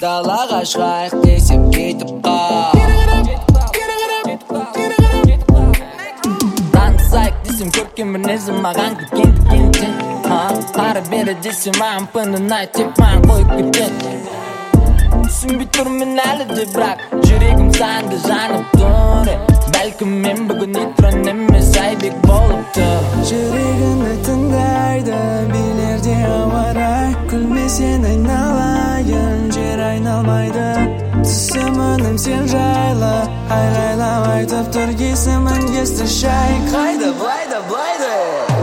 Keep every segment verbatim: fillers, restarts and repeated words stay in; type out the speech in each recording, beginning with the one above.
далаға шығайық десем кетіп қал. Танысайық десем көркем мінезім маған кеткенді кенттен. Ары бері десем маған пынын айт деп маған қойып кеткен. Түсінбей тұрмын әлі де бірақ жүрегім сағынды жанып тұр. Бәлкім мен бүгін нейтрон емес айбек болыпты. Жүрегімді тыңдайды билерде ауа рай. Күлмесең айналайын жер айналмайды. Түсімінім сен жайлы айғайлап айтып тұр есімін есті шай. Қайда былайда былайда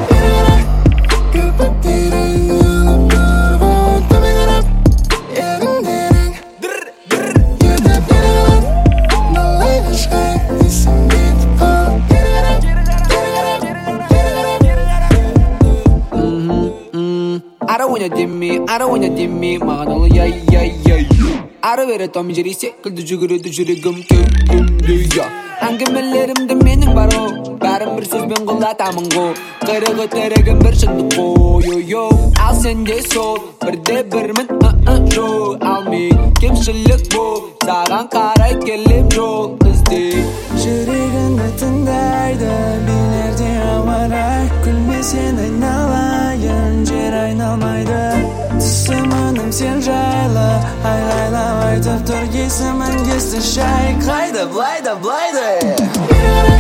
I don't wanna dim me, I don't wanna dim me маған ол яй яй яй. Ары бері том жері секілді жүгіреді жүрегім кеудемде я. Әңгімелерімді менің бар о, бәрін бір сөзбен құлатамын ғо. Қырығы тірігім бір шындық қой. Ал сенде сол бірде бірмін жол. Ал мен кемшілік бол, саған қарай келем жол ізде. Жүрегімді тыңдайды билерде ауа рай. Күлмесең айналайын жер айналмайды. Түсімінім сен жайлы айғайлап айтып тұр есімін есті шай. Қайда былайда былайда